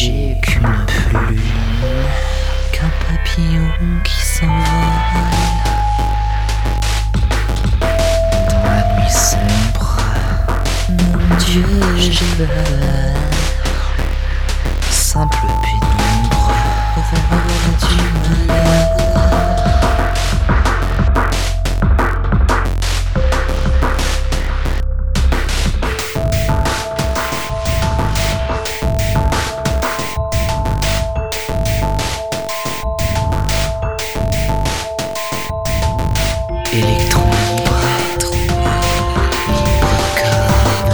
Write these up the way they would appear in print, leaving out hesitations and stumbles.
léger qu'une plume, qu'un papillon qui s'envole dans la nuit sombre. Mon Dieu, j'ai peur. Simple pénombre, horreur du malheur. Électron libre, libre comme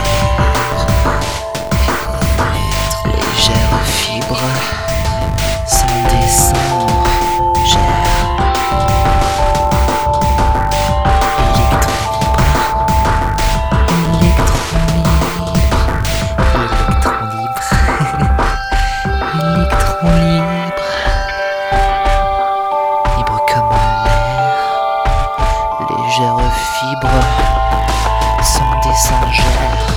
l'air, légère fibre, sans descendre, gère. Électron libre, électron libre, électron libre, libre comme l'air. Légère fibre, sans dessin gère.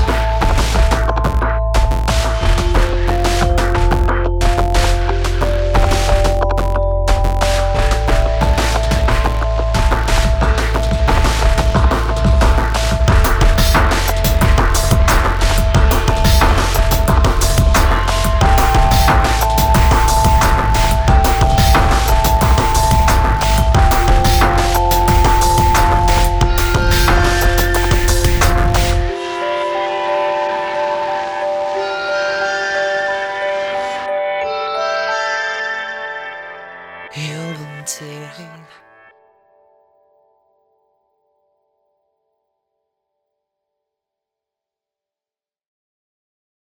You're